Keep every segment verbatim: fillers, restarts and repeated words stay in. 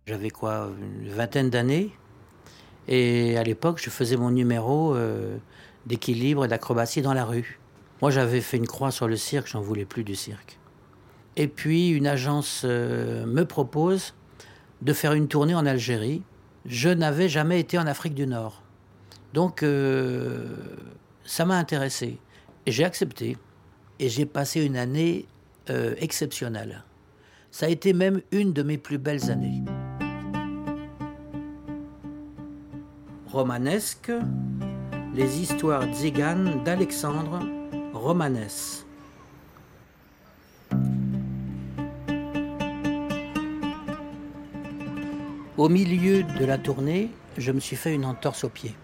J'avais quoi, une vingtaine d'années et à l'époque, je faisais mon numéro euh, d'équilibre et d'acrobatie dans la rue. Moi, j'avais fait une croix sur le cirque, j'en voulais plus du cirque. Et puis, une agence euh, me propose de faire une tournée en Algérie. Je n'avais jamais été en Afrique du Nord. Donc, euh, ça m'a intéressé. Et j'ai accepté. Et j'ai passé une année euh, exceptionnelle. Ça a été même une de mes plus belles années. Romanesque, les histoires tziganes d'Alexandre Romanès. Au milieu de la tournée, je me suis fait une entorse au pied.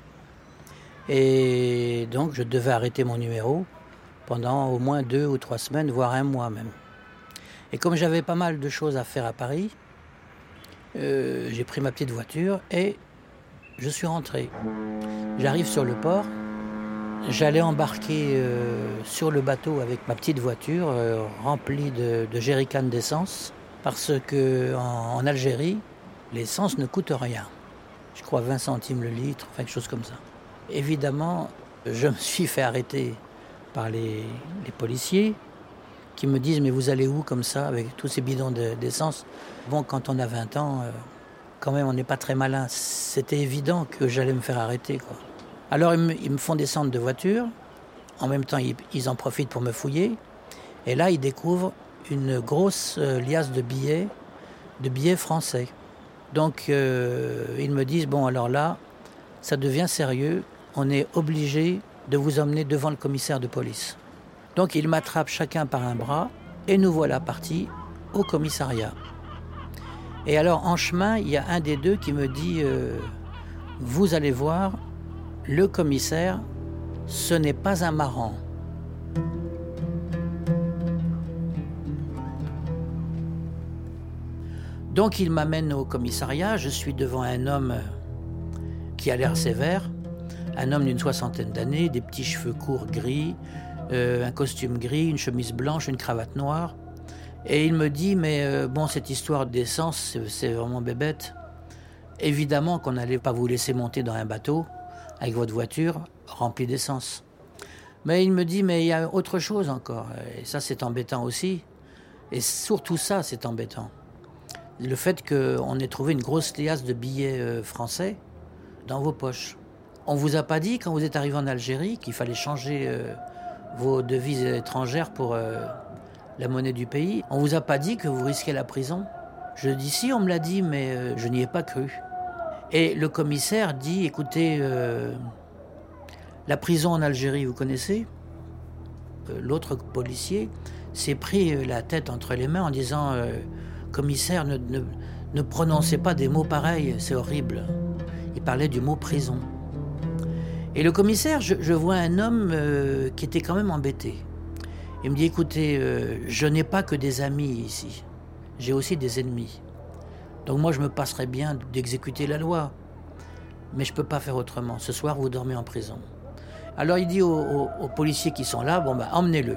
Et donc, je devais arrêter mon numéro pendant au moins deux ou trois semaines, voire un mois même. Et comme j'avais pas mal de choses à faire à Paris, euh, j'ai pris ma petite voiture et je suis rentré. J'arrive sur le port. J'allais embarquer euh, sur le bateau avec ma petite voiture euh, remplie de, de jerrycans d'essence parce que en, en Algérie, l'essence ne coûte rien. Je crois vingt centimes le litre, enfin quelque chose comme ça. Évidemment, je me suis fait arrêter par les, les policiers qui me disent « mais vous allez où comme ça avec tous ces bidons de, d'essence ?» Bon, quand on a vingt ans, euh, quand même on n'est pas très malin. C'était évident que j'allais me faire arrêter, quoi. Alors ils me, ils me font descendre de voiture, en même temps ils, ils en profitent pour me fouiller, et là ils découvrent une grosse euh, liasse de billets, de billets français. Donc euh, ils me disent, bon alors là, ça devient sérieux, on est obligé de vous emmener devant le commissaire de police. Donc ils m'attrapent chacun par un bras, et nous voilà partis au commissariat. Et alors en chemin, il y a un des deux qui me dit, euh, vous allez voir, le commissaire, ce n'est pas un marrant. Donc il m'amène au commissariat, je suis devant un homme qui a l'air sévère, un homme d'une soixantaine d'années, des petits cheveux courts gris, euh, un costume gris, une chemise blanche, une cravate noire. Et il me dit, mais euh, bon, cette histoire d'essence, c'est, c'est vraiment bébête. Évidemment qu'on n'allait pas vous laisser monter dans un bateau avec votre voiture remplie d'essence. Mais il me dit, mais il y a autre chose encore. Et ça, c'est embêtant aussi. Et surtout ça, c'est embêtant. Le fait qu'on ait trouvé une grosse liasse de billets français dans vos poches. On ne vous a pas dit, quand vous êtes arrivé en Algérie, qu'il fallait changer euh, vos devises étrangères pour euh, la monnaie du pays. On ne vous a pas dit que vous risquez la prison. Je dis, si, on me l'a dit, mais euh, je n'y ai pas cru. Et le commissaire dit, écoutez, euh, la prison en Algérie, vous connaissez ? euh, L'autre policier s'est pris la tête entre les mains en disant, euh, commissaire, ne, ne, ne prononcez pas des mots pareils, c'est horrible. Il parlait du mot prison. Et le commissaire, je, je vois un homme euh, qui était quand même embêté. Il me dit, écoutez, euh, je n'ai pas que des amis ici, j'ai aussi des ennemis. Donc moi, je me passerais bien d'exécuter la loi. Mais je ne peux pas faire autrement. Ce soir, vous dormez en prison. Alors il dit aux, aux, aux policiers qui sont là, bon ben, emmenez-le.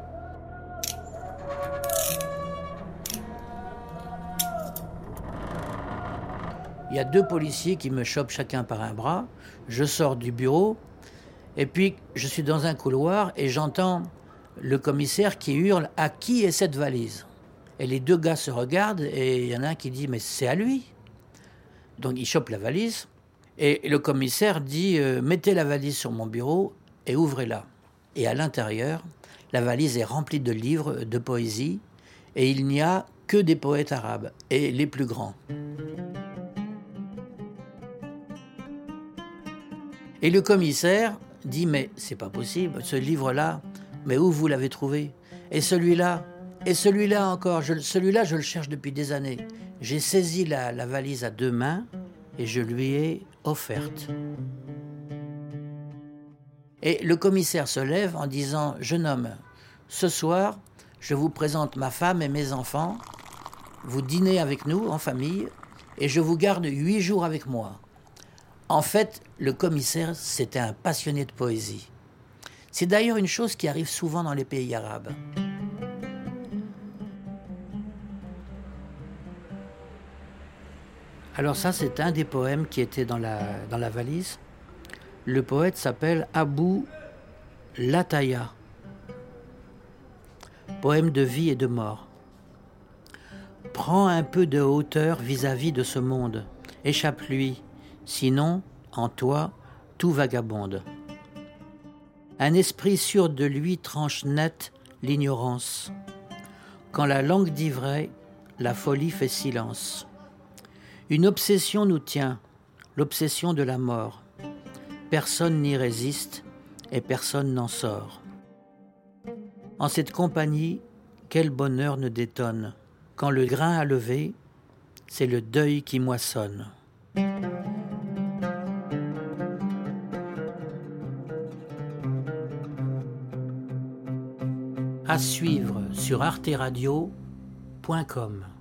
Il y a deux policiers qui me chopent chacun par un bras. Je sors du bureau, et puis je suis dans un couloir, et j'entends le commissaire qui hurle « À qui est cette valise ?» Et les deux gars se regardent, et il y en a un qui dit « Mais c'est à lui !» Donc il chope la valise, et le commissaire dit euh, « Mettez la valise sur mon bureau et ouvrez-la. » Et à l'intérieur, la valise est remplie de livres, de poésie, et il n'y a que des poètes arabes, et les plus grands. Et le commissaire dit « Mais c'est pas possible, ce livre-là, mais où vous l'avez trouvé ? Et celui-là ? Et celui-là encore, je, celui-là je le cherche depuis des années. » J'ai saisi la, la valise à deux mains et je lui ai offerte. Et le commissaire se lève en disant « Jeune homme, ce soir, je vous présente ma femme et mes enfants. Vous dînez avec nous en famille et je vous garde huit jours avec moi. » En fait, le commissaire, c'était un passionné de poésie. C'est d'ailleurs une chose qui arrive souvent dans les pays arabes. Alors ça, c'est un des poèmes qui était dans la, dans la valise. Le poète s'appelle Abou Lataya. Poème de vie et de mort. Prends un peu de hauteur vis-à-vis de ce monde. Échappe-lui, sinon, en toi, tout vagabonde. Un esprit sûr de lui tranche net l'ignorance. Quand la langue dit vrai, la folie fait silence. Une obsession nous tient, l'obsession de la mort. Personne n'y résiste et personne n'en sort. En cette compagnie, quel bonheur ne détonne. Quand le grain a levé, c'est le deuil qui moissonne. À suivre sur arte radio point com.